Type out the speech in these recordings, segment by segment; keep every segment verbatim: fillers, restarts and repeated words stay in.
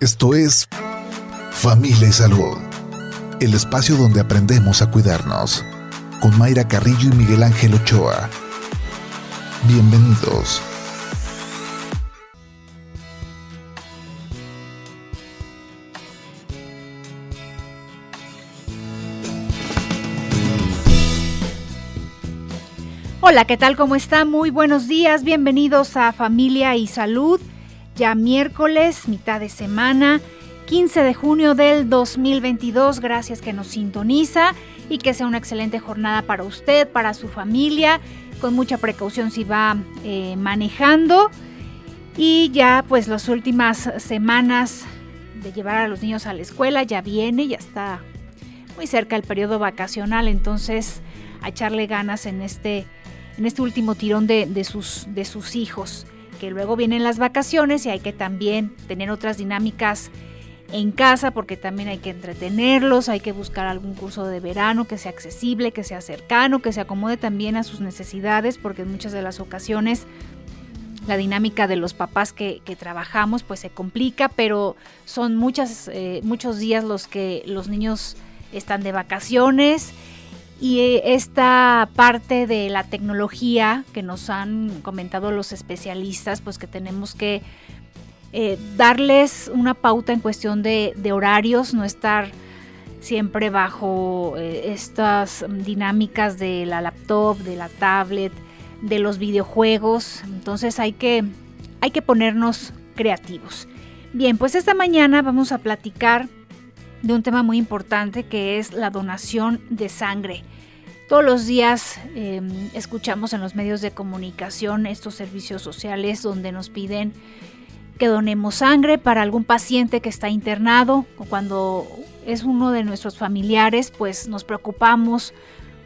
Esto es Familia y Salud, el espacio donde aprendemos a cuidarnos, con Mayra Carrillo y Miguel Ángel Ochoa. Bienvenidos. Hola, ¿qué tal? ¿Cómo está? Muy buenos días, bienvenidos a Familia y Salud. Ya miércoles, mitad de semana, quince de junio del dos mil veintidós. Gracias que nos sintoniza y que sea una excelente jornada para usted, para su familia, con mucha precaución si va eh, manejando. Y ya pues las últimas semanas de llevar a los niños a la escuela ya viene, ya está muy cerca el periodo vacacional, entonces a echarle ganas en este, en este último tirón de, de, sus, de sus hijos. Que luego vienen las vacaciones y hay que también tener otras dinámicas en casa, porque también hay que entretenerlos, hay que buscar algún curso de verano que sea accesible, que sea cercano, que se acomode también a sus necesidades, porque en muchas de las ocasiones la dinámica de los papás que, que trabajamos pues se complica, pero son muchas, eh, muchos días los que los niños están de vacaciones. Y esta parte de la tecnología que nos han comentado los especialistas, pues que tenemos que eh, darles una pauta en cuestión de, de horarios, no estar siempre bajo eh, estas dinámicas de la laptop, de la tablet, de los videojuegos. Entonces hay que, hay que ponernos creativos. Bien, pues esta mañana vamos a platicar de un tema muy importante que es la donación de sangre. Todos los días eh, escuchamos en los medios de comunicación estos servicios sociales donde nos piden que donemos sangre para algún paciente que está internado, o cuando es uno de nuestros familiares, pues nos preocupamos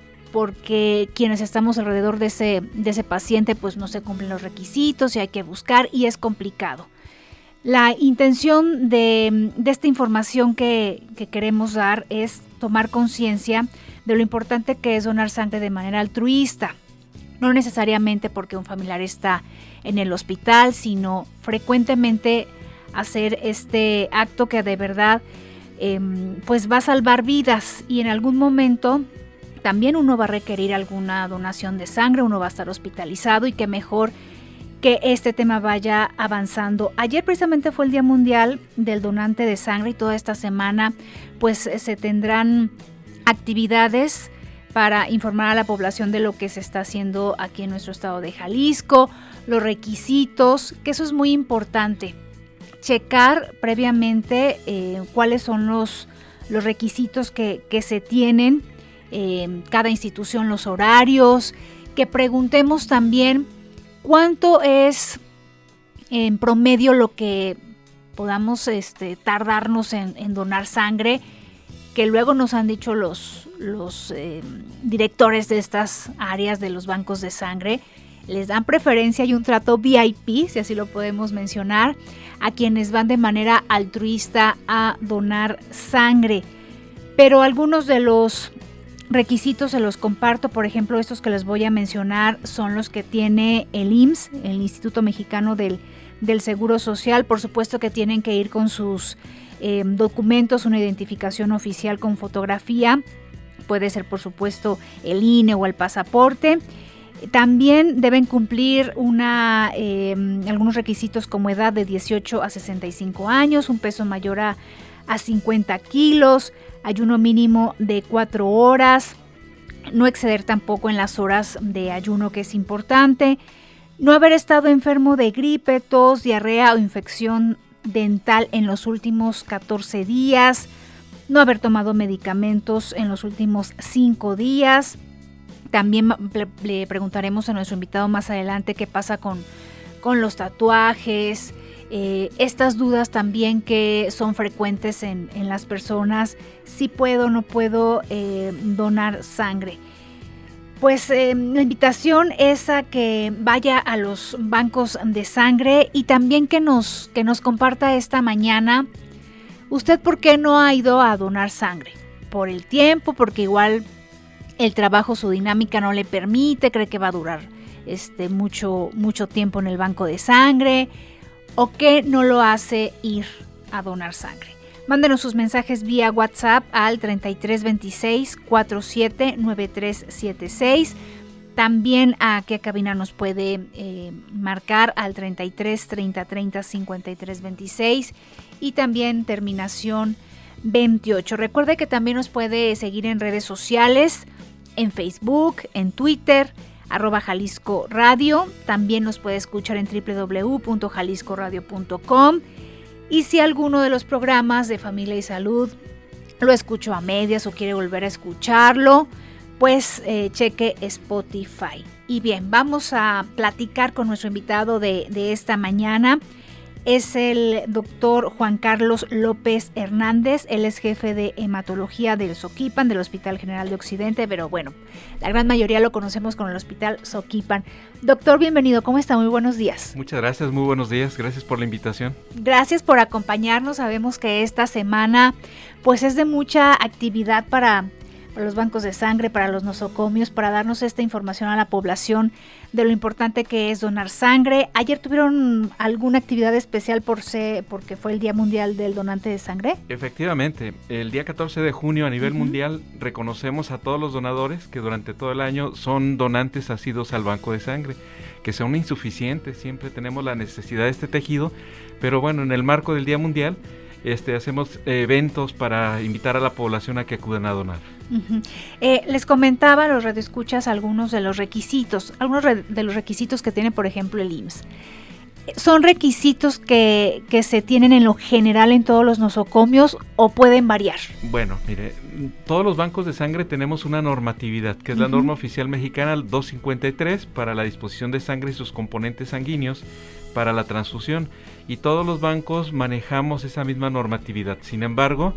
porque quienes estamos alrededor de ese, de ese paciente pues no se cumplen los requisitos y hay que buscar y es complicado. La intención de, de esta información que, que queremos dar es tomar conciencia de lo importante que es donar sangre de manera altruista. No necesariamente porque un familiar está en el hospital, sino frecuentemente hacer este acto que de verdad eh, pues va a salvar vidas, y en algún momento también uno va a requerir alguna donación de sangre, uno va a estar hospitalizado, y qué mejor que este tema vaya avanzando. Ayer precisamente fue el Día Mundial del Donante de Sangre y toda esta semana pues se tendrán actividades para informar a la población de lo que se está haciendo aquí en nuestro estado de Jalisco, los requisitos, que eso es muy importante. Checar previamente eh, cuáles son los, los requisitos que, que se tienen, eh, cada institución, los horarios, que preguntemos también ¿cuánto es en promedio lo que podamos este, tardarnos en, en donar sangre? Que luego nos han dicho los, los eh, directores de estas áreas de los bancos de sangre, les dan preferencia y un trato V I P, si así lo podemos mencionar, a quienes van de manera altruista a donar sangre. Pero algunos de los requisitos se los comparto. Por ejemplo, estos que les voy a mencionar son los que tiene el I M S S, el Instituto Mexicano del, del Seguro Social. Por supuesto que tienen que ir con sus eh, documentos, una identificación oficial con fotografía, puede ser por supuesto el I N E o el pasaporte. También deben cumplir una, eh, algunos requisitos como edad de dieciocho a sesenta y cinco años, un peso mayor a a cincuenta kilos, ayuno mínimo de cuatro horas, no exceder tampoco en las horas de ayuno, que es importante, no haber estado enfermo de gripe, tos, diarrea o infección dental en los últimos catorce días, no haber tomado medicamentos en los últimos cinco días. También le, le preguntaremos a nuestro invitado más adelante qué pasa con, con los tatuajes. Eh, estas dudas también que son frecuentes en, en las personas, si puedo o no puedo eh, donar sangre. Pues eh, la invitación es a que vaya a los bancos de sangre y también que nos, que nos comparta esta mañana, ¿usted por qué no ha ido a donar sangre? ¿Por el tiempo? Porque igual el trabajo, su dinámica no le permite, cree que va a durar este, mucho, mucho tiempo en el banco de sangre, o qué no lo hace ir a donar sangre. Mándenos sus mensajes vía WhatsApp al treinta y tres veintiséis cuarenta y siete noventa y tres setenta y seis. También aquí a cabina nos puede eh, marcar al treinta y tres treinta treinta cincuenta y tres veintiséis y también terminación veintiocho. Recuerde que también nos puede seguir en redes sociales, en Facebook, en Twitter, arroba Jalisco Radio. También nos puede escuchar en doble u doble u doble u punto jalisco radio punto com. Y si alguno de los programas de Familia y Salud lo escuchó a medias o quiere volver a escucharlo, pues eh, cheque Spotify. Y bien, vamos a platicar con nuestro invitado de, de esta mañana. Es el doctor Juan Carlos López Hernández. Él es jefe de hematología del Soquipan, del Hospital General de Occidente, pero bueno, la gran mayoría lo conocemos con el Hospital Soquipan. Doctor, bienvenido, ¿cómo está? Muy buenos días. Muchas gracias, muy buenos días, gracias por la invitación. Gracias por acompañarnos. Sabemos que esta semana pues es de mucha actividad para... para los bancos de sangre, para los nosocomios, para darnos esta información a la población de lo importante que es donar sangre. ¿Ayer tuvieron alguna actividad especial por ser, porque fue el Día Mundial del Donante de Sangre? Efectivamente, el día catorce de junio a nivel uh-huh. mundial reconocemos a todos los donadores que durante todo el año son donantes asiduos al banco de sangre, que son insuficientes, siempre tenemos la necesidad de este tejido, pero bueno, en el marco del Día Mundial Este, hacemos eh, eventos para invitar a la población a que acudan a donar. Uh-huh. Eh, les comentaba a los radioescuchas algunos de los requisitos, algunos re- de los requisitos que tiene, por ejemplo, el I M S S. ¿Son requisitos que, que se tienen en lo general en todos los nosocomios o pueden variar? Bueno, mire, todos los bancos de sangre tenemos una normatividad, que es uh-huh. la norma oficial mexicana doscientos cincuenta y tres para la disposición de sangre y sus componentes sanguíneos para la transfusión, y todos los bancos manejamos esa misma normatividad. Sin embargo,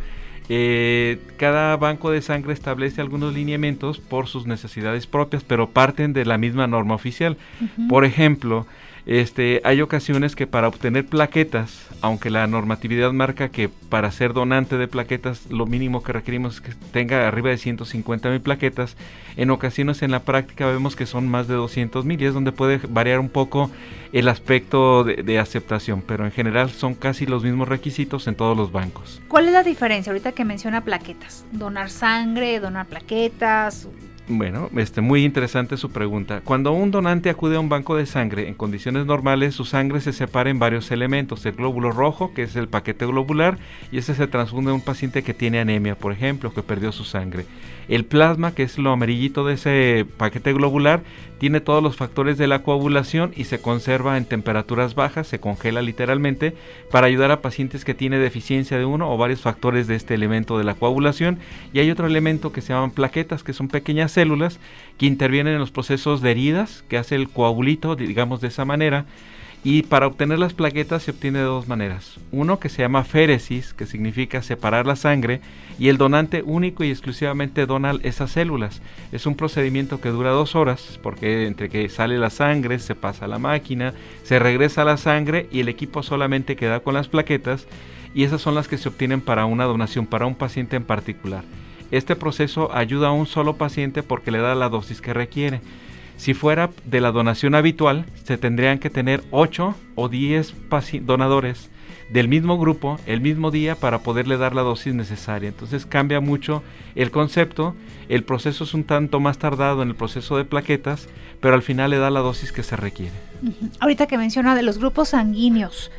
eh, cada banco de sangre establece algunos lineamientos por sus necesidades propias, pero parten de la misma norma oficial. Uh-huh. Por ejemplo, Este, hay ocasiones que para obtener plaquetas, aunque la normatividad marca que para ser donante de plaquetas lo mínimo que requerimos es que tenga arriba de ciento cincuenta mil plaquetas, en ocasiones en la práctica vemos que son más de doscientos mil y es donde puede variar un poco el aspecto de, de aceptación, pero en general son casi los mismos requisitos en todos los bancos. ¿Cuál es la diferencia ahorita que menciona plaquetas? ¿Donar sangre, donar plaquetas? Bueno, este, muy interesante su pregunta. Cuando un donante acude a un banco de sangre, en condiciones normales, su sangre se separa en varios elementos. El glóbulo rojo, que es el paquete globular, y ese se transfunde a un paciente que tiene anemia, por ejemplo, que perdió su sangre. El plasma, que es lo amarillito de ese paquete globular, tiene todos los factores de la coagulación y se conserva en temperaturas bajas, se congela literalmente, para ayudar a pacientes que tienen deficiencia de uno o varios factores de este elemento de la coagulación. Y hay otro elemento que se llaman plaquetas, que son pequeñas células que intervienen en los procesos de heridas, que hace el coagulito, digamos de esa manera. Y para obtener las plaquetas se obtiene de dos maneras. Uno que se llama féresis, que significa separar la sangre, y el donante único y exclusivamente dona esas células. Es un procedimiento que dura dos horas, porque entre que sale la sangre, se pasa a la máquina, se regresa la sangre y el equipo solamente queda con las plaquetas, y esas son las que se obtienen para una donación, para un paciente en particular. Este proceso ayuda a un solo paciente porque le da la dosis que requiere. Si fuera de la donación habitual, se tendrían que tener ocho o diez paci- donadores del mismo grupo el mismo día para poderle dar la dosis necesaria. Entonces cambia mucho el concepto, el proceso es un tanto más tardado en el proceso de plaquetas, pero al final le da la dosis que se requiere. Uh-huh. Ahorita que menciona de los grupos sanguíneos,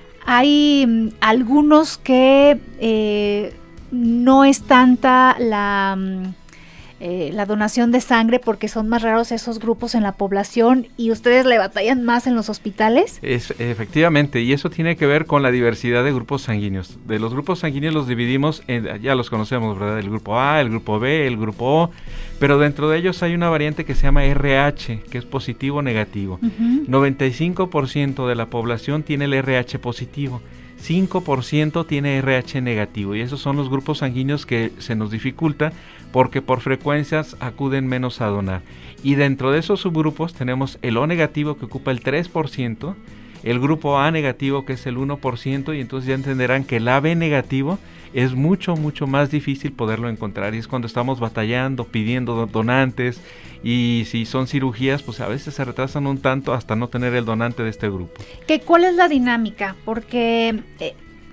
hay um, algunos que eh, no es tanta la... Um, Eh, la donación de sangre porque son más raros esos grupos en la población y ustedes le batallan más en los hospitales. Es, efectivamente, y eso tiene que ver con la diversidad de grupos sanguíneos. De los grupos sanguíneos los dividimos, en, ya los conocemos, ¿verdad? El grupo A, el grupo B, el grupo O, pero dentro de ellos hay una variante que se llama R H, que es positivo o negativo. Uh-huh. noventa y cinco por ciento de la población tiene el R H positivo. cinco por ciento tiene R H negativo y esos son los grupos sanguíneos que se nos dificulta porque por frecuencias acuden menos a donar. Y dentro de esos subgrupos tenemos el O negativo que ocupa el tres por ciento, el grupo A negativo que es el uno por ciento y entonces ya entenderán que el A B negativo es mucho mucho más difícil poderlo encontrar y es cuando estamos batallando, pidiendo donantes y si son cirugías pues a veces se retrasan un tanto hasta no tener el donante de este grupo. ¿Qué, ¿Cuál es la dinámica? Porque eh,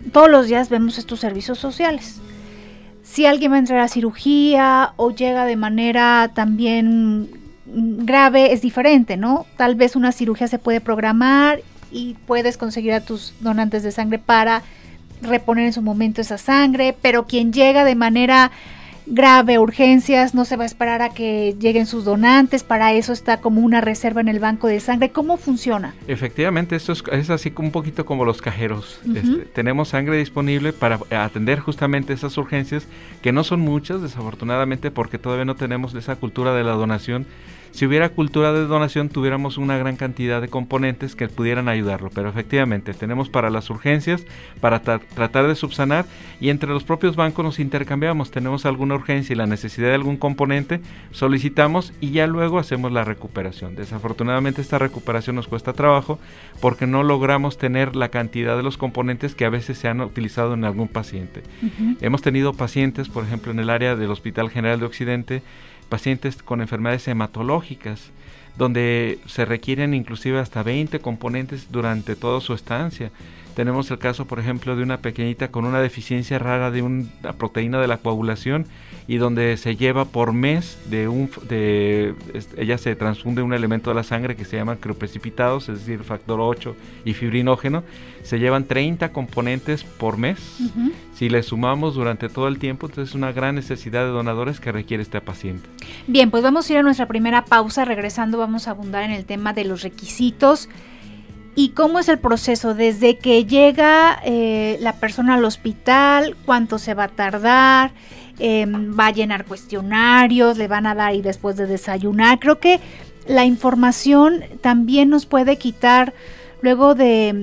todos los días vemos estos servicios sociales. Si alguien va a entrar a cirugía o llega de manera también grave, es diferente, ¿no? Tal vez una cirugía se puede programar y puedes conseguir a tus donantes de sangre para reponer en su momento esa sangre, pero quien llega de manera grave, urgencias, no se va a esperar a que lleguen sus donantes, para eso está como una reserva en el banco de sangre. ¿Cómo funciona? Efectivamente, esto es, es así como un poquito como los cajeros. Uh-huh. Este, tenemos sangre disponible para atender justamente esas urgencias, que no son muchas, desafortunadamente, porque todavía no tenemos esa cultura de la donación. Si hubiera cultura de donación, tuviéramos una gran cantidad de componentes que pudieran ayudarlo, pero efectivamente tenemos para las urgencias, para tra- tratar de subsanar, y entre los propios bancos nos intercambiamos. Tenemos alguna urgencia y la necesidad de algún componente, solicitamos y ya luego hacemos la recuperación. Desafortunadamente esta recuperación nos cuesta trabajo porque no logramos tener la cantidad de los componentes que a veces se han utilizado en algún paciente. Uh-huh. Hemos tenido pacientes, por ejemplo, en el área del Hospital General de Occidente, pacientes con enfermedades hematológicas, donde se requieren inclusive hasta veinte componentes durante toda su estancia. Tenemos el caso, por ejemplo, de una pequeñita con una deficiencia rara de una proteína de la coagulación, y donde se lleva por mes de un de ella se transfunde un elemento de la sangre que se llaman crioprecipitados, es decir, factor ocho y fibrinógeno. Se llevan treinta componentes por mes. Uh-huh. Si le sumamos durante todo el tiempo, entonces es una gran necesidad de donadores que requiere este paciente. Bien, pues vamos a ir a nuestra primera pausa. Regresando vamos a abundar en el tema de los requisitos y cómo es el proceso desde que llega eh, la persona al hospital, cuánto se va a tardar, eh, va a llenar cuestionarios, le van a dar y después de desayunar. Creo que la información también nos puede quitar luego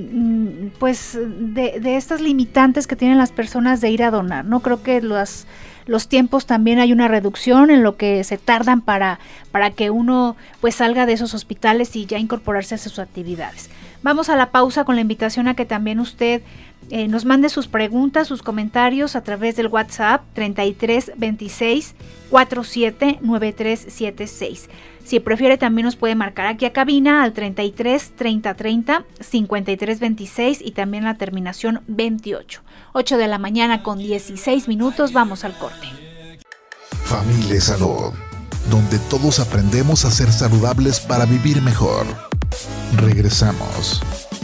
de pues de, de estas limitantes que tienen las personas de ir a donar, ¿no? Creo que los, los tiempos también hay una reducción en lo que se tardan para, para que uno pues salga de esos hospitales y ya incorporarse a sus actividades. Vamos a la pausa con la invitación a que también usted eh, nos mande sus preguntas, sus comentarios a través del WhatsApp treinta y tres veintiséis cuarenta y siete noventa y tres setenta y seis. Si prefiere, también nos puede marcar aquí a cabina al treinta y tres treinta treinta cincuenta y tres veintiséis y también la terminación veintiocho. ocho de la mañana con dieciséis minutos, vamos al corte. Familia y Salud, donde todos aprendemos a ser saludables para vivir mejor. Regresamos.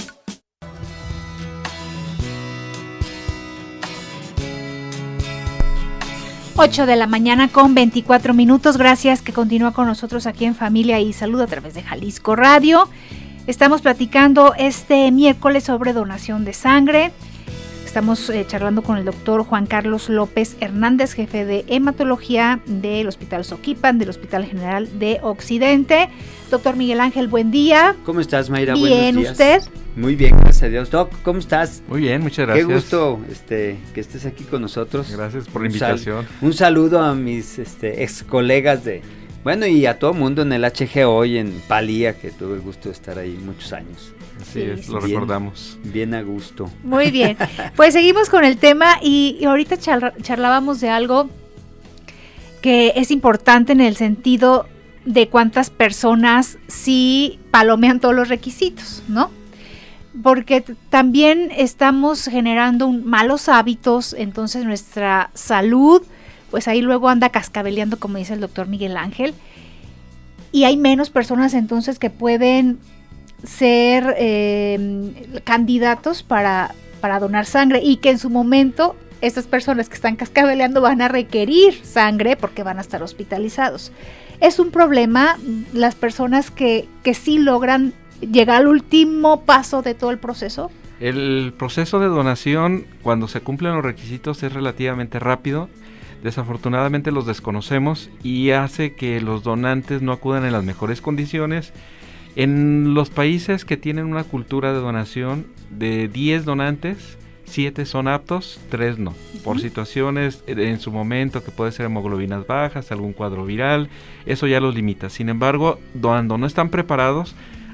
ocho de la mañana con veinticuatro minutos. Gracias que continúa con nosotros aquí en Familia y Salud a través de Jalisco Radio. Estamos platicando este miércoles sobre donación de sangre. Estamos eh, charlando con el doctor Juan Carlos López Hernández, jefe de hematología del Hospital Soquipan, del Hospital General de Occidente. Doctor Miguel Ángel, buen día. ¿Cómo estás, Mayra? Bien, Buenos días. ¿usted? Muy bien, gracias a Dios. Doc, ¿cómo estás? Muy bien, muchas gracias. Qué gusto este, que estés aquí con nosotros. Gracias por la un invitación. Sal, un saludo a mis este, ex colegas de, bueno, y a todo mundo en el H G O y en Palía, que tuve el gusto de estar ahí muchos años. Así sí, es, lo bien, recordamos. Bien a gusto. Muy bien, pues seguimos con el tema y, y ahorita charla, charlábamos de algo que es importante en el sentido de cuántas personas sí palomean todos los requisitos, ¿no? Porque t- también estamos generando un, malos hábitos, entonces nuestra salud, pues ahí luego anda cascabeleando, como dice el doctor Miguel Ángel, y hay menos personas entonces que pueden ser eh, candidatos para, para donar sangre y que en su momento estas personas que están cascabeleando van a requerir sangre porque van a estar hospitalizados. Es un problema las personas que, que sí logran llegar al último paso de todo el proceso. El proceso de donación, cuando se cumplen los requisitos, es relativamente rápido. Desafortunadamente los desconocemos y hace que los donantes no acudan en las mejores condiciones. En los países que tienen una cultura de donación, de diez donantes, siete son aptos, tres no, uh-huh. por situaciones en su momento que puede ser hemoglobinas bajas, algún cuadro viral, eso ya los limita. Sin embargo, cuando no están preparados,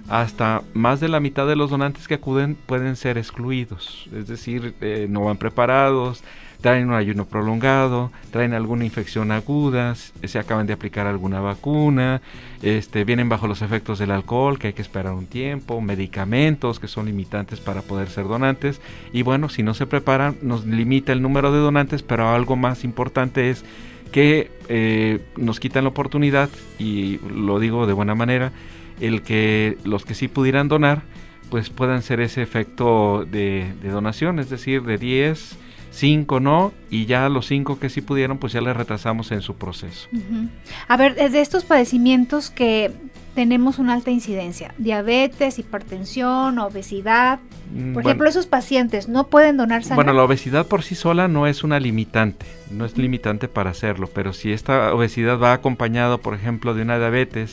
hasta más de la mitad de los donantes que acuden pueden ser excluidos, es decir, eh, no van preparados, traen un ayuno prolongado, traen alguna infección aguda, se acaban de aplicar alguna vacuna, este, vienen bajo los efectos del alcohol, que hay que esperar un tiempo, medicamentos que son limitantes para poder ser donantes, y bueno, si no se preparan, nos limita el número de donantes, pero algo más importante es que eh, nos quitan la oportunidad, y lo digo de buena manera, el que los que sí pudieran donar, pues puedan ser ese efecto de, de donación, es decir, de diez, cinco no, y ya los cinco que sí pudieron, pues ya les retrasamos en su proceso. Uh-huh. A ver, de estos padecimientos que tenemos una alta incidencia, diabetes, hipertensión, obesidad, por bueno, ejemplo, esos pacientes no pueden donar sangre. Bueno, la obesidad por sí sola no es una limitante, no es limitante para hacerlo, pero si esta obesidad va acompañado, por ejemplo, de una diabetes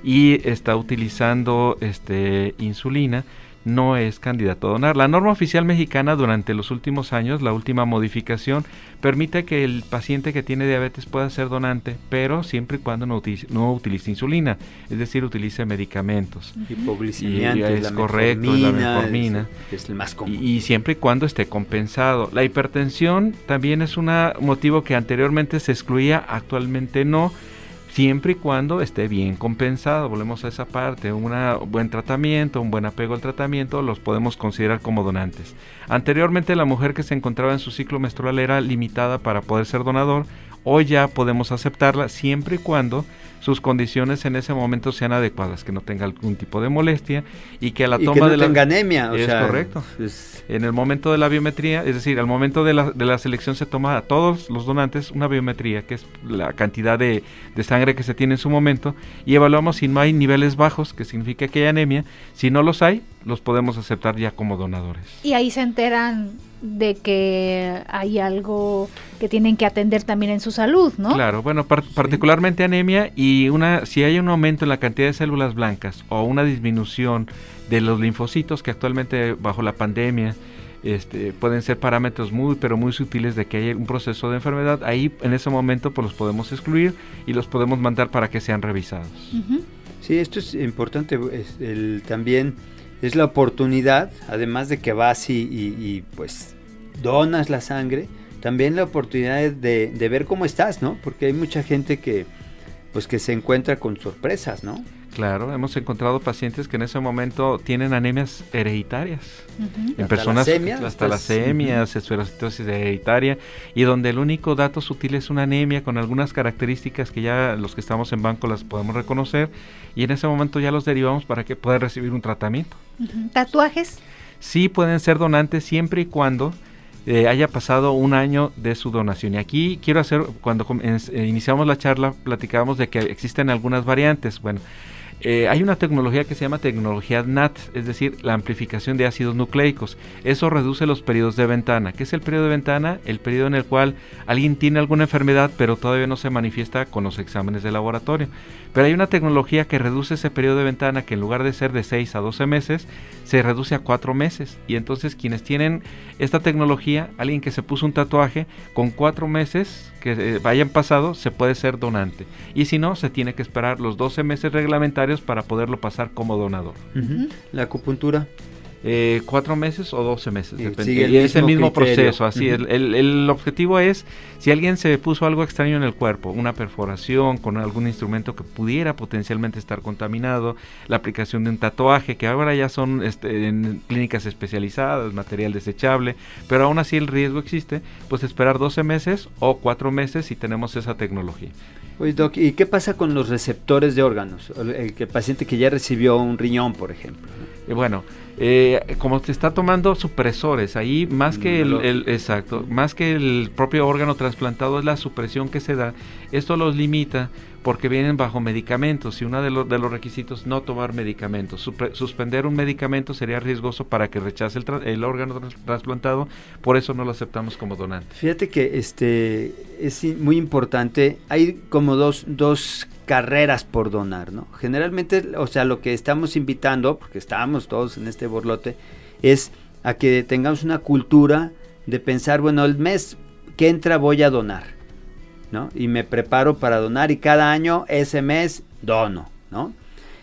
y está utilizando este insulina, no es candidato a donar. La norma oficial mexicana durante los últimos años, la última modificación, permite que el paciente que tiene diabetes pueda ser donante, pero siempre y cuando no utilice, no utilice insulina, es decir, utilice medicamentos. Hipoglicemiante, es correcto, la metformina, es, es el más común. Y, y siempre y cuando esté compensado. La hipertensión también es un motivo que anteriormente se excluía, actualmente no, siempre y cuando esté bien compensado. Volvemos a esa parte, un buen tratamiento, un buen apego al tratamiento, los podemos considerar como donantes. Anteriormente la mujer que se encontraba en su ciclo menstrual era limitada para poder ser donador, hoy ya podemos aceptarla siempre y cuando sus condiciones en ese momento sean adecuadas, que no tenga algún tipo de molestia y que a la y toma que no de la tenga anemia, o es sea, correcto. Es... En el momento de la biometría, es decir, al momento de la, de la selección se toma a todos los donantes una biometría, que es la cantidad de, de sangre que se tiene en su momento, y evaluamos si no hay niveles bajos, que significa que hay anemia. Si no los hay, los podemos aceptar ya como donadores. Y ahí se enteran de que hay algo que tienen que atender también en su salud, ¿no? Claro, bueno, par- particularmente anemia, y una si hay un aumento en la cantidad de células blancas o una disminución de los linfocitos, que actualmente bajo la pandemia este, pueden ser parámetros muy pero muy sutiles de que hay un proceso de enfermedad, ahí en ese momento pues los podemos excluir y los podemos mandar para que sean revisados. Uh-huh. Sí, esto es importante, es el, también es la oportunidad, además de que vas y, y, y pues donas la sangre, también la oportunidad de, de ver cómo estás, ¿no? Porque hay mucha gente que pues que se encuentra con sorpresas, ¿no? Claro, hemos encontrado pacientes que en ese momento tienen anemias hereditarias. Uh-huh. En personas talasemia, hasta tasemias, esferocitosis hereditaria, y donde el único dato sutil es una anemia con algunas características que ya los que estamos en banco las podemos reconocer, y en ese momento ya los derivamos para que puedan recibir un tratamiento. Uh-huh. ¿Tatuajes? Sí pueden ser donantes siempre y cuando eh, haya pasado un año de su donación. Y aquí quiero hacer, cuando eh, iniciamos la charla, platicábamos de que existen algunas variantes. Bueno, Eh, hay una tecnología que se llama tecnología N A T, es decir, la amplificación de ácidos nucleicos. Eso reduce los periodos de ventana. ¿Qué es el periodo de ventana? El periodo en el cual alguien tiene alguna enfermedad pero todavía no se manifiesta con los exámenes de laboratorio. Pero hay una tecnología que reduce ese periodo de ventana, que en lugar de ser de seis a doce meses, se reduce a cuatro meses. Y entonces quienes tienen esta tecnología, alguien que se puso un tatuaje, con cuatro meses que eh, hayan pasado, se puede ser donante. Y si no, se tiene que esperar los doce meses reglamentarios para poderlo pasar como donador. Uh-huh. La acupuntura. Eh, cuatro meses o doce meses, Y depende. sigue el Y es el mismo mismo criterio. proceso, así. Uh-huh. el, el, el objetivo es, si alguien se puso algo extraño en el cuerpo, una perforación con algún instrumento que pudiera potencialmente estar contaminado, la aplicación de un tatuaje, que ahora ya son este, en clínicas especializadas, material desechable, pero aún así el riesgo existe, pues esperar doce meses o cuatro meses si tenemos esa tecnología. Oye, Doc, ¿y qué pasa con los receptores de órganos? El, el, el paciente que ya recibió un riñón, por ejemplo, ¿no? Eh, bueno, eh, como se está tomando supresores, ahí más que el, el exacto, más que el propio órgano trasplantado es la supresión que se da. Esto los limita porque vienen bajo medicamentos, y uno de, lo, de los requisitos no tomar medicamentos. Supre, suspender un medicamento sería riesgoso para que rechace el, tra, el órgano tras, trasplantado, por eso no lo aceptamos como donante. Fíjate que este es muy importante, hay como dos, dos carreras por donar, ¿no? Generalmente, o sea, lo que estamos invitando, porque estamos todos en este borlote, es a que tengamos una cultura de pensar, bueno, el mes que entra voy a donar, ¿no? Y me preparo para donar, y cada año, ese mes, dono, ¿no?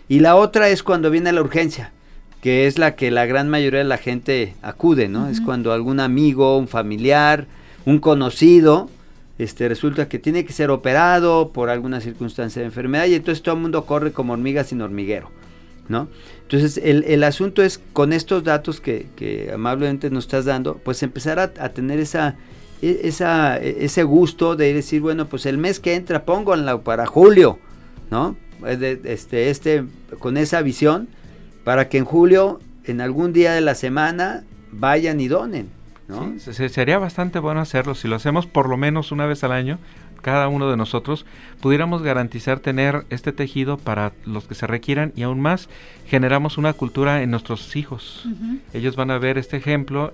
Y la otra es cuando viene la urgencia, que es la que la gran mayoría de la gente acude, ¿no? Uh-huh. Es cuando algún amigo, un familiar, un conocido, este, resulta que tiene que ser operado por alguna circunstancia de enfermedad y entonces todo el mundo corre como hormiga sin hormiguero, ¿no? Entonces el, el asunto es con estos datos que, que amablemente nos estás dando, pues empezar a, a tener esa, esa, ese gusto de decir, bueno, pues el mes que entra pónganla para julio, ¿no? Este, este, con esa visión, para que en julio, en algún día de la semana, vayan y donen, ¿no? Sí, se, sería bastante bueno hacerlo. Si lo hacemos por lo menos una vez al año, cada uno de nosotros, pudiéramos garantizar tener este tejido para los que se requieran y aún más, generamos una cultura en nuestros hijos. Uh-huh. Ellos van a ver este ejemplo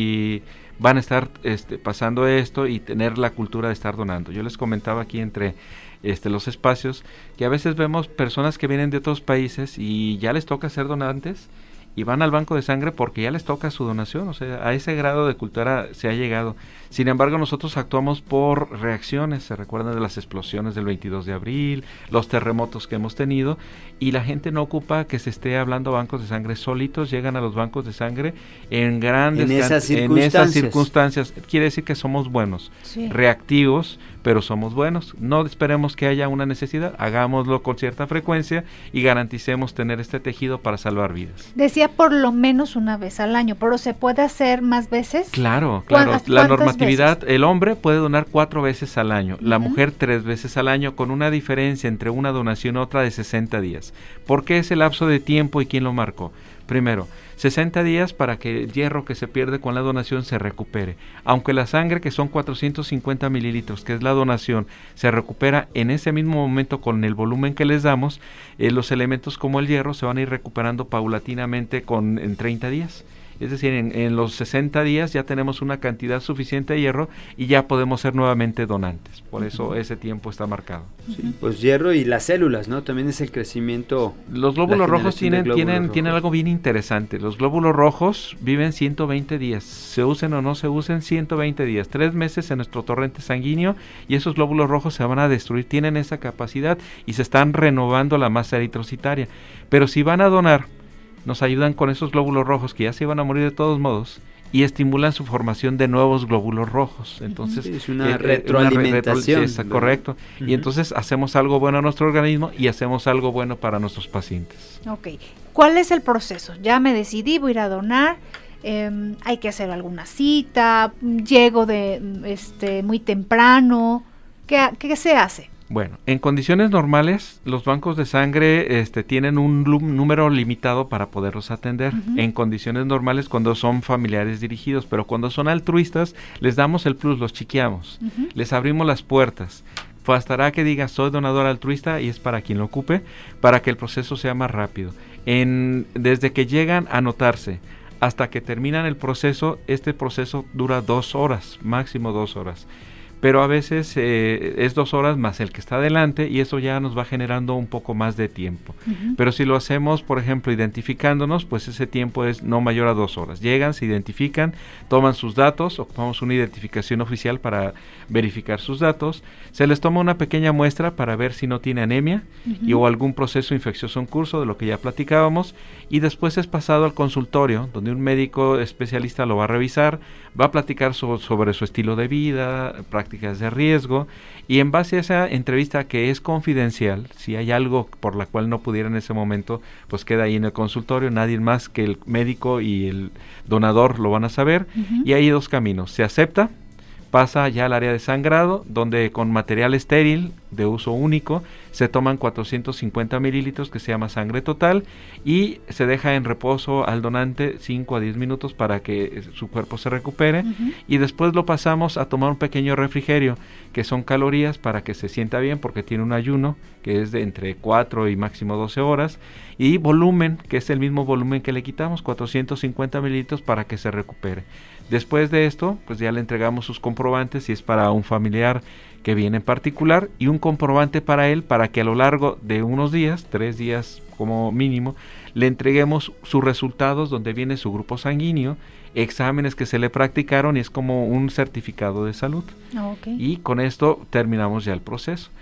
y van a estar este, pasando esto y tener la cultura de estar donando. Yo les comentaba aquí entre este, los espacios que a veces vemos personas que vienen de otros países y ya les toca ser donantes y van al banco de sangre porque ya les toca su donación, o sea, a ese grado de cultura se ha llegado. Sin embargo, nosotros actuamos por reacciones, se recuerdan de las explosiones del veintidós de abril, los terremotos que hemos tenido, y la gente no ocupa que se esté hablando bancos de sangre, solitos llegan a los bancos de sangre en grandes en esas can- circunstancias. En esas circunstancias. Quiere decir que somos buenos, sí. reactivos, pero somos buenos. No esperemos que haya una necesidad, hagámoslo con cierta frecuencia y garanticemos tener este tejido para salvar vidas. Decía por lo menos una vez al año, pero ¿se puede hacer más veces? Claro, claro. La normatividad, veces? El hombre puede donar cuatro veces al año, uh-huh. la mujer tres veces al año, con una diferencia entre una donación y otra de sesenta días. ¿Por qué ese lapso de tiempo y quién lo marcó? Primero, sesenta días para que el hierro que se pierde con la donación se recupere. Aunque la sangre, que son cuatrocientos cincuenta mililitros, que es la donación, se recupera en ese mismo momento con el volumen que les damos, eh, los elementos como el hierro se van a ir recuperando paulatinamente con, en treinta días. Es decir, en, en los sesenta días ya tenemos una cantidad suficiente de hierro y ya podemos ser nuevamente donantes. Por eso uh-huh. ese tiempo está marcado. Sí, pues hierro y las células, ¿no? También es el crecimiento. Los glóbulos rojos tienen glóbulos tienen rojos. tienen algo bien interesante. Los glóbulos rojos viven ciento veinte días. Se usen o no se usen, ciento veinte días. Tres meses en nuestro torrente sanguíneo y esos glóbulos rojos se van a destruir. Tienen esa capacidad y se están renovando la masa eritrocitaria. Pero si van a donar, nos ayudan con esos glóbulos rojos que ya se iban a morir de todos modos y estimulan su formación de nuevos glóbulos rojos. Entonces sí, es una eh, retroalimentación. Una retro, sí, está correcto. Uh-huh. Y entonces hacemos algo bueno a nuestro organismo y hacemos algo bueno para nuestros pacientes. Ok. ¿Cuál es el proceso? Ya me decidí, voy a ir a donar. Eh, hay que hacer alguna cita. Llego de este muy temprano. ¿Qué, qué se hace? Bueno, en condiciones normales, los bancos de sangre este, tienen un l- número limitado para poderlos atender. Uh-huh. En condiciones normales, cuando son familiares dirigidos, pero cuando son altruistas, les damos el plus, los chiqueamos, uh-huh. les abrimos las puertas. Bastará que diga soy donador altruista y es para quien lo ocupe, para que el proceso sea más rápido. En, desde que llegan a anotarse hasta que terminan el proceso, este proceso dura dos horas, máximo dos horas. Pero a veces eh, es dos horas más el que está adelante y eso ya nos va generando un poco más de tiempo. Uh-huh. Pero si lo hacemos, por ejemplo, identificándonos, pues ese tiempo es no mayor a dos horas. Llegan, se identifican, toman sus datos, ocupamos una identificación oficial para verificar sus datos, se les toma una pequeña muestra para ver si no tiene anemia uh-huh. y, o algún proceso infeccioso en curso, de lo que ya platicábamos, y después es pasado al consultorio, donde un médico especialista lo va a revisar, va a platicar so- sobre su estilo de vida, prácticamente de riesgo, y en base a esa entrevista que es confidencial, si hay algo por la cual no pudiera en ese momento, pues queda ahí en el consultorio, nadie más que el médico y el donador lo van a saber, uh-huh. y hay dos caminos: se acepta, pasa ya al área de sangrado, donde con material estéril de uso único se toman cuatrocientos cincuenta mililitros, que se llama sangre total, y se deja en reposo al donante cinco a diez minutos para que su cuerpo se recupere, uh-huh. y después lo pasamos a tomar un pequeño refrigerio, que son calorías para que se sienta bien, porque tiene un ayuno que es de entre cuatro y máximo doce horas, y volumen, que es el mismo volumen que le quitamos, cuatrocientos cincuenta mililitros, para que se recupere. Después de esto, pues ya le entregamos sus comprobantes, si es para un familiar que viene en particular, y un comprobante para él, para que a lo largo de unos días, tres días como mínimo, le entreguemos sus resultados, donde viene su grupo sanguíneo, exámenes que se le practicaron, y es como un certificado de salud. Okay. Y con esto terminamos ya el proceso.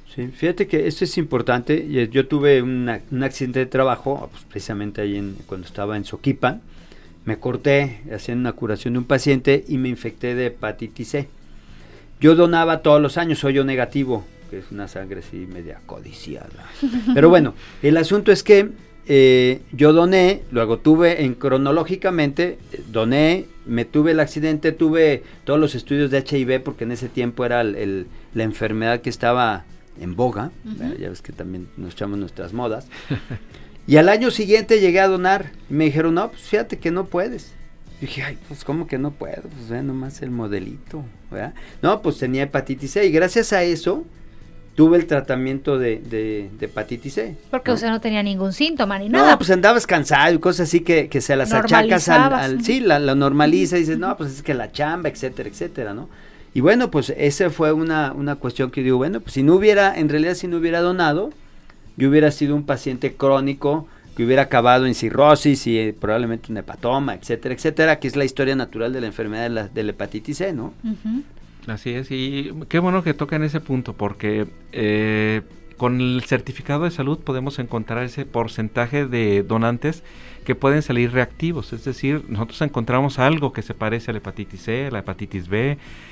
Sí, fíjate que esto es importante. Yo tuve una, un accidente de trabajo, pues, precisamente ahí en, cuando estaba en Soquipan. Me corté haciendo una curación de un paciente y me infecté de hepatitis C. Yo donaba todos los años, soy yo negativo, que es una sangre así media codiciada. Pero bueno, el asunto es que eh, yo doné, luego tuve en cronológicamente, doné, me tuve el accidente, tuve todos los estudios de H I V, porque en ese tiempo era el, el, la enfermedad que estaba en boga, uh-huh. Ya ves que también nos echamos nuestras modas. Y al año siguiente llegué a donar, y me dijeron, no, pues fíjate que no puedes. Y dije, ay, pues ¿cómo que no puedo? Pues ve nomás el modelito, ¿verdad? No, pues tenía hepatitis C, y gracias a eso tuve el tratamiento de, de, de hepatitis C. Porque ¿no? usted no tenía ningún síntoma ni nada. No, pues andabas cansado y cosas así que, que se las achacas al, al sí, la, la normaliza y dices, no, pues es que la chamba, etcétera, etcétera, ¿no? Y bueno, pues esa fue una, una cuestión que digo, bueno, pues si no hubiera, en realidad si no hubiera donado, yo hubiera sido un paciente crónico que hubiera acabado en cirrosis y eh, probablemente un hepatoma, etcétera, etcétera, que es la historia natural de la enfermedad de la, de la hepatitis C, ¿no? Uh-huh. Así es, y qué bueno que tocan ese punto, porque eh, con el certificado de salud podemos encontrar ese porcentaje de donantes que pueden salir reactivos, es decir, nosotros encontramos algo que se parece a la hepatitis C, a la hepatitis B,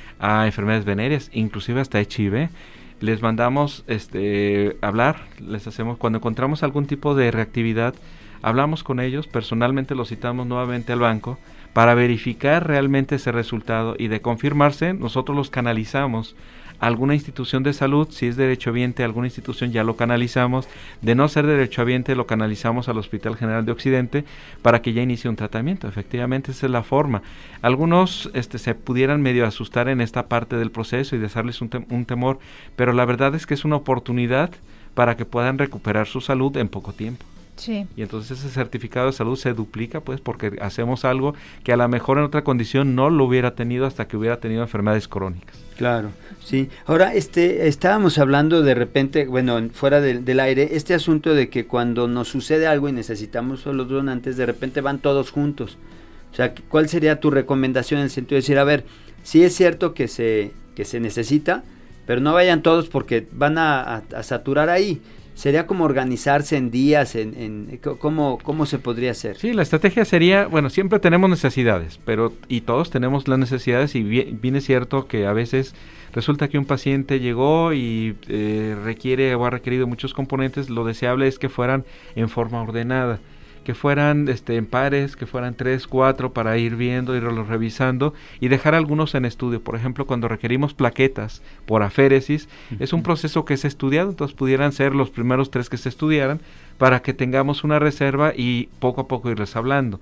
a enfermedades venéreas, inclusive hasta H I V. Les mandamos este hablar, les hacemos, cuando encontramos algún tipo de reactividad, hablamos con ellos, personalmente los citamos nuevamente al banco para verificar realmente ese resultado, y de confirmarse, nosotros los canalizamos a alguna institución de salud. Si es derechohabiente, alguna institución ya lo canalizamos. De no ser derechohabiente, lo canalizamos al Hospital General de Occidente para que ya inicie un tratamiento. Efectivamente, esa es la forma. Algunos este, se pudieran medio asustar en esta parte del proceso y dejarles un, te- un temor, pero la verdad es que es una oportunidad para que puedan recuperar su salud en poco tiempo. Sí. Y entonces ese certificado de salud se duplica, pues, porque hacemos algo que a lo mejor en otra condición no lo hubiera tenido hasta que hubiera tenido enfermedades crónicas. Claro, sí. Ahora, este, estábamos hablando de repente, bueno, fuera del, del aire, este asunto de que cuando nos sucede algo y necesitamos a los donantes, de repente van todos juntos. O sea, ¿cuál sería tu recomendación en el sentido de decir, a ver, sí es cierto que se, que se necesita, pero no vayan todos porque van a, a, a saturar ahí? ¿Sería como organizarse en días? En, en ¿cómo, ¿Cómo se podría hacer? Sí, la estrategia sería, bueno, siempre tenemos necesidades, pero y todos tenemos las necesidades, y bien, bien es cierto que a veces resulta que un paciente llegó y eh, requiere o ha requerido muchos componentes. Lo deseable es que fueran en forma ordenada, que fueran este, en pares, que fueran tres, cuatro, para ir viendo, irlos revisando y dejar algunos en estudio. Por ejemplo, cuando requerimos plaquetas por aféresis, uh-huh. es un proceso que es estudiado, entonces pudieran ser los primeros tres que se estudiaran para que tengamos una reserva y poco a poco irles hablando.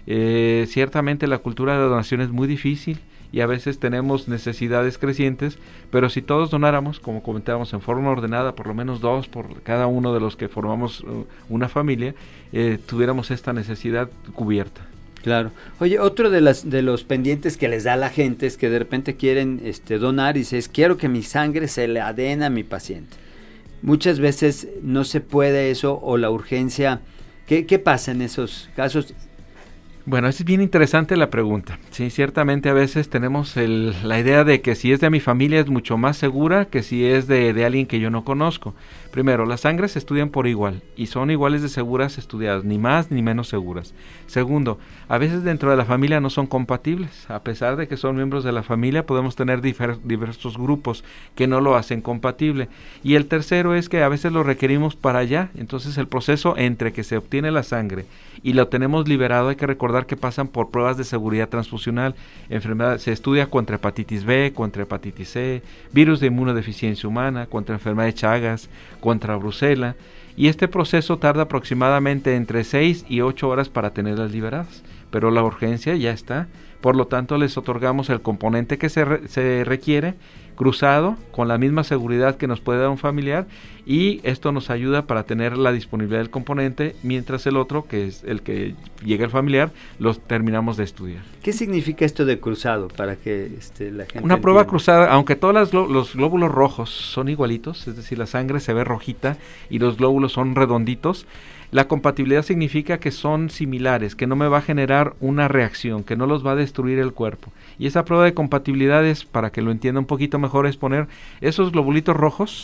Eh, ciertamente la cultura de donación es muy difícil y a veces tenemos necesidades crecientes, pero si todos donáramos, como comentábamos, en forma ordenada, por lo menos dos por cada uno de los que formamos uh, una familia, eh, tuviéramos esta necesidad cubierta. Claro. Oye, otro de las de los pendientes que les da a la gente es que de repente quieren este, donar y dices, quiero que mi sangre se le adene a mi paciente. Muchas veces no se puede eso, o la urgencia. ¿Qué, qué pasa en esos casos? Bueno, es bien interesante la pregunta. Sí, ciertamente a veces tenemos el, la idea de que si es de mi familia es mucho más segura que si es de, de alguien que yo no conozco. Primero, las sangres se estudian por igual y son iguales de seguras estudiadas, ni más ni menos seguras. Segundo, a veces dentro de la familia no son compatibles. A pesar de que son miembros de la familia, podemos tener difer- diversos grupos que no lo hacen compatible. Y el tercero es que a veces lo requerimos para allá. Entonces el proceso entre que se obtiene la sangre y lo tenemos liberado, hay que recordar que pasan por pruebas de seguridad transfusional. Enfermedad, se estudia contra hepatitis B, contra hepatitis C, virus de inmunodeficiencia humana, contra enfermedad de Chagas, contra brucela, y este proceso tarda aproximadamente entre seis y ocho horas para tenerlas liberadas, pero la urgencia ya está. Por lo tanto, les otorgamos el componente que se, re- se requiere, cruzado, con la misma seguridad que nos puede dar un familiar, y esto nos ayuda para tener la disponibilidad del componente, mientras el otro, que es el que llega el familiar, los terminamos de estudiar. ¿Qué significa esto de cruzado? Para que este, la gente Una prueba entienda. cruzada, aunque todos las glo- los glóbulos rojos son igualitos, es decir, la sangre se ve rojita y los glóbulos son redonditos, la compatibilidad significa que son similares, que no me va a generar una reacción, que no los va a destruir el cuerpo. Y esa prueba de compatibilidad es, para que lo entienda un poquito mejor, es poner esos globulitos rojos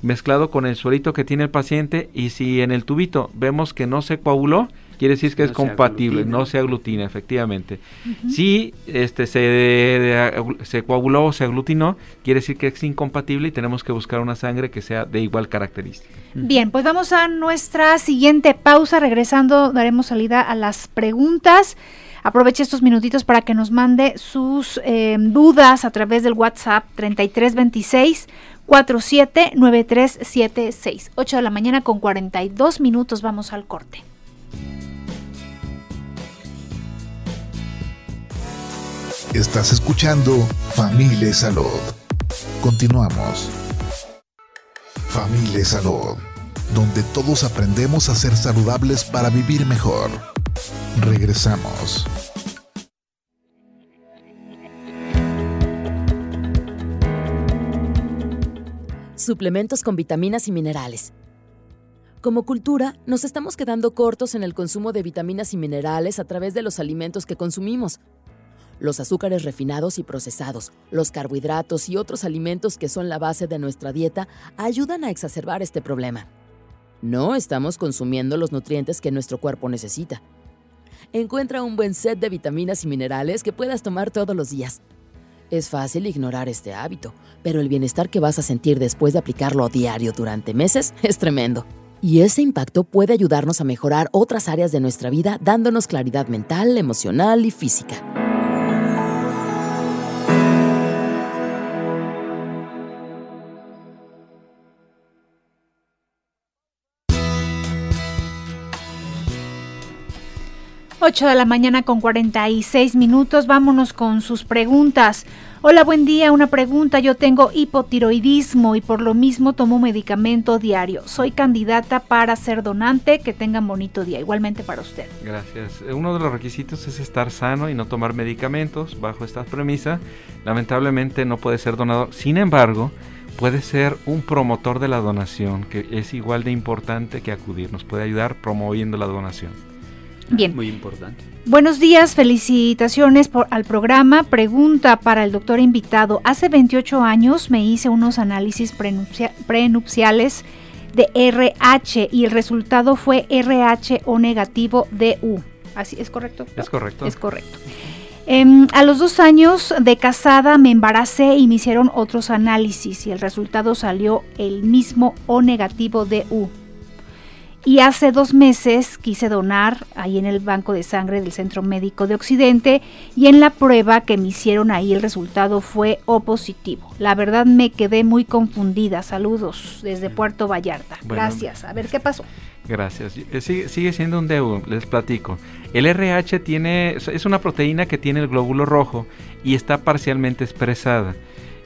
mezclado con el suerito que tiene el paciente, y si en el tubito vemos que no se coaguló, quiere decir que no es compatible, aglutina. no se aglutina, efectivamente. Uh-huh. Si este, se, de, de, se coaguló o se aglutinó, quiere decir que es incompatible y tenemos que buscar una sangre que sea de igual característica. Bien, pues vamos a nuestra siguiente pausa. Regresando, daremos salida a las preguntas. Aproveche estos minutitos para que nos mande sus eh, dudas a través del WhatsApp treinta y tres veintiséis cuarenta y siete noventa y tres setenta y seis. ocho de la mañana con cuarenta y dos minutos, vamos al corte. Estás escuchando Familia y Salud. Continuamos. Familia y Salud, donde todos aprendemos a ser saludables para vivir mejor. Regresamos. Suplementos con vitaminas y minerales. Como cultura, nos estamos quedando cortos en el consumo de vitaminas y minerales a través de los alimentos que consumimos. Los azúcares refinados y procesados, los carbohidratos y otros alimentos que son la base de nuestra dieta ayudan a exacerbar este problema. No estamos consumiendo los nutrientes que nuestro cuerpo necesita. Encuentra un buen set de vitaminas y minerales que puedas tomar todos los días. Es fácil ignorar este hábito, pero el bienestar que vas a sentir después de aplicarlo a diario durante meses es tremendo. Y ese impacto puede ayudarnos a mejorar otras áreas de nuestra vida, dándonos claridad mental, emocional y física. ocho de la mañana con cuarenta y seis minutos, vámonos con sus preguntas. Hola, buen día, una pregunta, yo tengo hipotiroidismo y por lo mismo tomo medicamento diario. Soy candidata para ser donante, que tengan bonito día, igualmente para usted. Gracias. Uno de los requisitos es estar sano y no tomar medicamentos. Bajo esta premisa, lamentablemente no puede ser donador. Sin embargo, puede ser un promotor de la donación, que es igual de importante que acudir. Nos puede ayudar promoviendo la donación. Bien. Muy importante. Buenos días, felicitaciones por, al programa. Pregunta para el doctor invitado. Hace veintiocho años me hice unos análisis prenupcia, prenupciales de R H y el resultado fue R H O negativo D U. ¿Así es correcto? Es correcto. Es correcto. Eh, a los dos años de casada me embaracé y me hicieron otros análisis y el resultado salió el mismo O negativo D U. Y hace dos meses quise donar ahí en el banco de sangre del Centro Médico de Occidente y en la prueba que me hicieron ahí el resultado fue O positivo. La verdad me quedé muy confundida. Saludos desde Puerto Vallarta. Bueno, gracias. A ver, ¿qué pasó? Gracias. Sigue, sigue siendo un D U, les platico. El R H tiene, es una proteína que tiene el glóbulo rojo y está parcialmente expresada.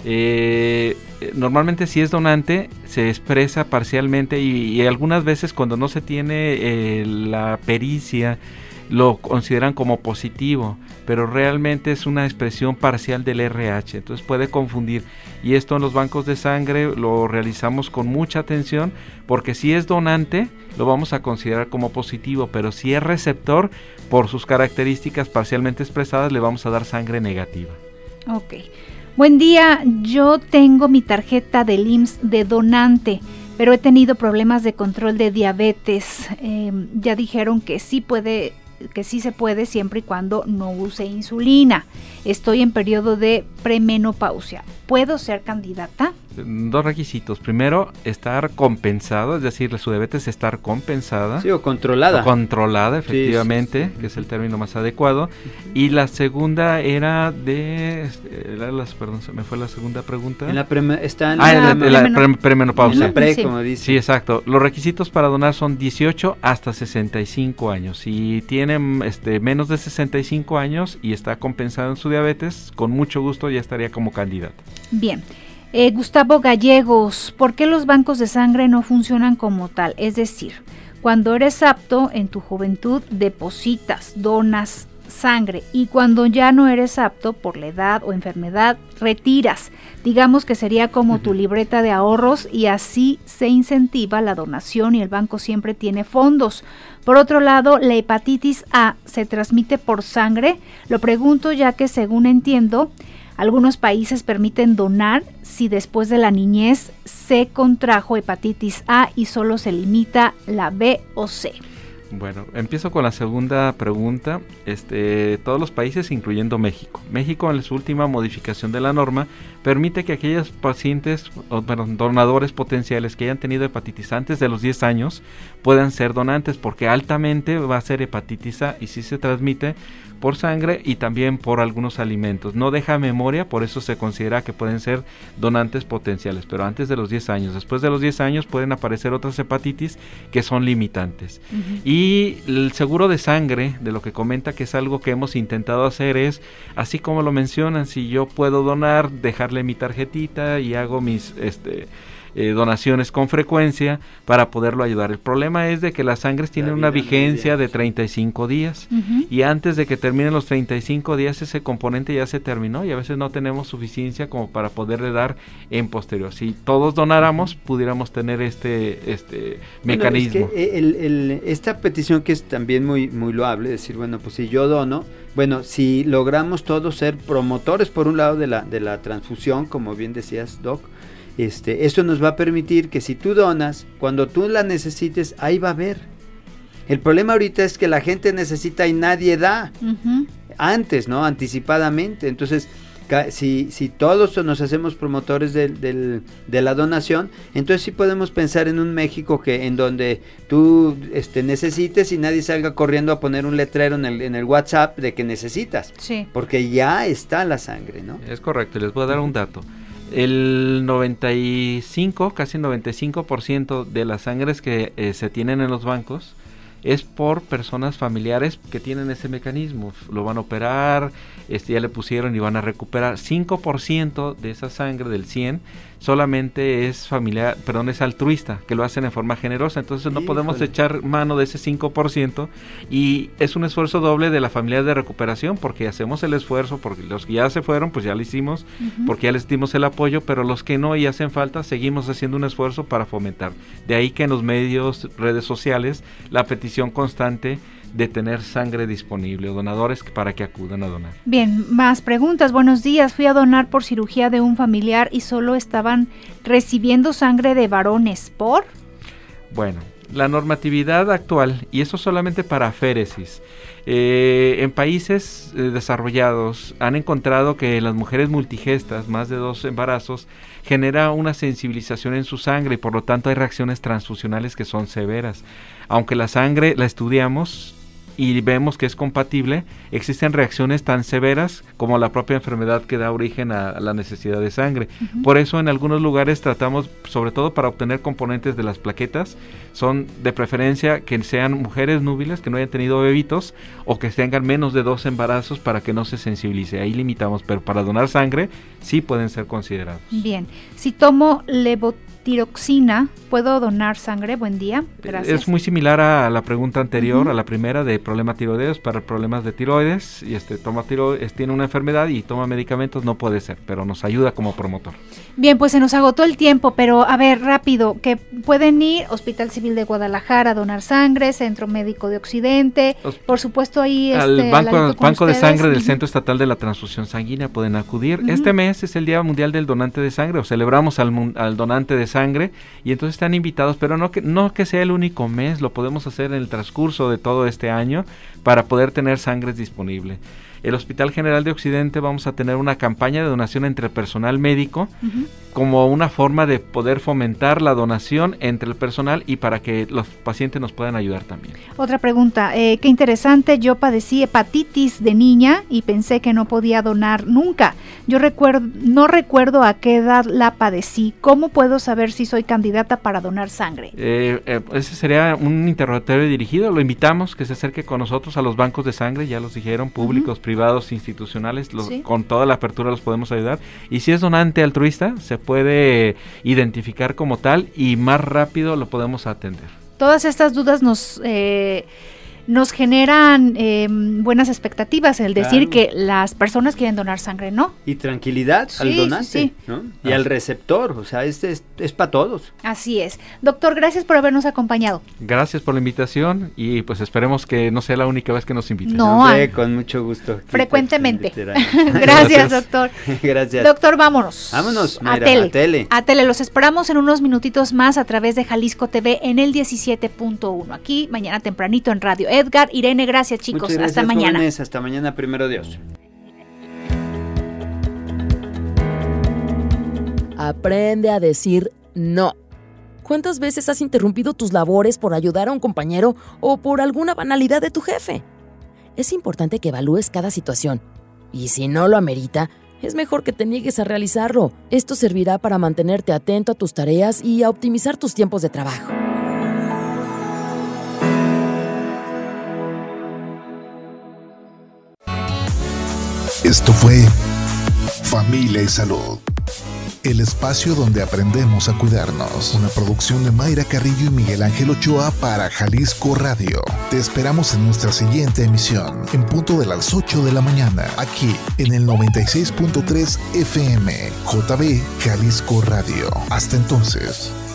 Eh, normalmente si es donante se expresa parcialmente y, y algunas veces cuando no se tiene eh, la pericia lo consideran como positivo, pero realmente es una expresión parcial del R H, entonces puede confundir, y esto en los bancos de sangre lo realizamos con mucha atención porque si es donante lo vamos a considerar como positivo, pero si es receptor, por sus características parcialmente expresadas le vamos a dar sangre negativa. Ok. Buen día, yo tengo mi tarjeta del I M S S de donante, pero he tenido problemas de control de diabetes. Eh, ya dijeron que sí puede, que sí se puede siempre y cuando no use insulina. Estoy en periodo de premenopausia. ¿Puedo ser candidata? Dos requisitos. Primero, estar compensado, es decir, su diabetes estar compensada. Sí, o controlada. O controlada, efectivamente, sí, sí, sí. que es el término más adecuado. Uh-huh. Y la segunda era de... Era las, perdón, se me fue la segunda pregunta. En la pre, está en ah, la, en la, la, la pre, premenopausia. En la pre, sí. como dice. Sí, exacto. Los requisitos para donar son dieciocho hasta sesenta y cinco años. Si tiene este, menos de sesenta y cinco años y está compensado en su diabetes, con mucho gusto ya estaría como candidato. Bien. Eh, Gustavo Gallegos, ¿por qué los bancos de sangre no funcionan como tal? Es decir, cuando eres apto en tu juventud depositas, donas sangre y cuando ya no eres apto por la edad o enfermedad retiras. Digamos que sería como uh-huh. tu libreta de ahorros y así se incentiva la donación y el banco siempre tiene fondos. Por otro lado, la hepatitis A se transmite por sangre. Lo pregunto ya que según entiendo Algunos países permiten donar si después de la niñez se contrajo hepatitis A y solo se limita la B o C. Bueno, empiezo con la segunda pregunta. Este, todos los países, incluyendo México. México, en su última modificación de la norma, permite que aquellos pacientes, o, bueno, donadores potenciales que hayan tenido hepatitis antes de los diez años, puedan ser donantes, porque altamente va a ser hepatitis A y sí se transmite por sangre y también por algunos alimentos. No deja memoria, por eso se considera que pueden ser donantes potenciales, pero antes de los diez años. Después de los diez años pueden aparecer otras hepatitis que son limitantes. Uh-huh. Y el seguro de sangre, de lo que comenta, que es algo que hemos intentado hacer, es, así como lo mencionan, si yo puedo donar, dejarle mi tarjetita y hago mis... este Eh, donaciones con frecuencia para poderlo ayudar. El problema es de que las sangres tienen una vigencia de treinta y cinco días uh-huh. y antes de que terminen los treinta y cinco días ese componente ya se terminó y a veces no tenemos suficiencia como para poderle dar en posterior. Si todos donáramos, pudiéramos tener este este bueno, mecanismo. Es que el, el, esta petición que es también muy, muy loable, decir, bueno, pues si yo dono, bueno, si logramos todos ser promotores por un lado de la, de la transfusión, como bien decías, Doc, Este, esto nos va a permitir que si tú donas, cuando tú la necesites, ahí va a haber. El problema ahorita es que la gente necesita y nadie da. Uh-huh. Antes, ¿no? Anticipadamente. Entonces, ca- si, si todos nos hacemos promotores de, de, de la donación, entonces sí podemos pensar en un México que en donde tú este, necesites y nadie salga corriendo a poner un letrero en el, en el WhatsApp de que necesitas. Sí. Porque ya está la sangre, ¿no? Es correcto, les voy a dar un dato. El noventa y cinco, casi noventa y cinco por ciento de las sangres que eh, se tienen en los bancos es por personas familiares que tienen ese mecanismo. Lo van a operar, este ya le pusieron y van a recuperar. cinco por ciento de esa sangre del cien solamente es familiar, perdón, es altruista, que lo hacen en forma generosa. Entonces no podemos Híjole. echar mano de ese cinco por ciento y es un esfuerzo doble de la familia de recuperación, porque hacemos el esfuerzo, porque los que ya se fueron, pues ya lo hicimos, uh-huh. porque ya les dimos el apoyo, pero los que no y hacen falta, seguimos haciendo un esfuerzo para fomentar. De ahí que en los medios, redes sociales, la petición constante de tener sangre disponible o donadores para que acudan a donar. Bien, más preguntas. Buenos días, fui a donar por cirugía de un familiar y solo estaban recibiendo sangre de varones. ¿Por? Bueno, la normatividad actual, y eso solamente para aféresis, eh, en países eh, desarrollados han encontrado que las mujeres multigestas, más de dos embarazos, genera una sensibilización en su sangre y por lo tanto hay reacciones transfusionales que son severas. Aunque la sangre la estudiamos y vemos que es compatible, existen reacciones tan severas como la propia enfermedad que da origen a, a la necesidad de sangre. Uh-huh. Por eso en algunos lugares tratamos, sobre todo para obtener componentes de las plaquetas, son de preferencia que sean mujeres núbiles, que no hayan tenido bebitos o que tengan menos de dos embarazos para que no se sensibilice. Ahí limitamos, pero para donar sangre sí pueden ser considerados. Bien, si tomo levotiroxina, ¿puedo donar sangre? Buen día, gracias. Es muy similar a la pregunta anterior, uh-huh. a la primera de problemas tiroideos, para problemas de tiroides, y este toma tiroides, tiene una enfermedad y toma medicamentos, no puede ser, pero nos ayuda como promotor. Bien, pues se nos agotó el tiempo, pero a ver, rápido, que pueden ir Hospital Civil de Guadalajara a donar sangre, Centro Médico de Occidente, Os, por supuesto ahí al este, banco, banco de sangre del uh-huh. Centro Estatal de la Transfusión Sanguínea pueden acudir. Uh-huh. Este mes es el Día Mundial del Donante de Sangre, o celebramos al, al donante de sangre, y entonces están invitados, pero no que, no que sea el único mes, lo podemos hacer en el transcurso de todo este año para poder tener sangre disponible. El Hospital General de Occidente vamos a tener una campaña de donación entre personal médico, uh-huh. como una forma de poder fomentar la donación entre el personal y para que los pacientes nos puedan ayudar también. Otra pregunta, eh, qué interesante, yo padecí hepatitis de niña y pensé que no podía donar nunca. Yo recuerdo, no recuerdo a qué edad la padecí. ¿Cómo puedo saber si soy candidata para donar sangre? Eh, eh, ese sería un interrogatorio dirigido. Lo invitamos que se acerque con nosotros a los bancos de sangre, ya los dijeron, públicos, uh-huh. privados, institucionales, los, ¿sí? Con toda la apertura los podemos ayudar. Y si es donante altruista, se puede identificar como tal y más rápido lo podemos atender. Todas estas dudas nos... Eh, nos generan eh, buenas expectativas el decir Claro. que las personas quieren donar sangre, ¿no? Y tranquilidad al Sí, donante, sí, sí. ¿no? Y al receptor, o sea, este es, es para todos. Así es. Doctor, gracias por habernos acompañado. Gracias por la invitación y pues esperemos que no sea la única vez que nos inviten. No, Hombre, al- con mucho gusto. Aquí frecuentemente. te- te invitarán. Gracias, doctor. Gracias. Doctor, vámonos. Vámonos, a Mayra, tele. a tele. A tele. Los esperamos en unos minutitos más a través de Jalisco T V en el diecisiete punto uno. Aquí, mañana tempranito en Radio Edgar. Irene, gracias, chicos. Muchas gracias, Hasta mañana. jóvenes. Hasta mañana, primero Dios. Aprende a decir no. ¿Cuántas veces has interrumpido tus labores por ayudar a un compañero o por alguna banalidad de tu jefe? Es importante que evalúes cada situación. Y si no lo amerita, es mejor que te niegues a realizarlo. Esto servirá para mantenerte atento a tus tareas y a optimizar tus tiempos de trabajo. Esto fue Familia y Salud, el espacio donde aprendemos a cuidarnos. Una producción de Mayra Carrillo y Miguel Ángel Ochoa para Jalisco Radio. Te esperamos en nuestra siguiente emisión, en punto de las ocho de la mañana, aquí en el noventa y seis punto tres F M, J B Jalisco Radio. Hasta entonces.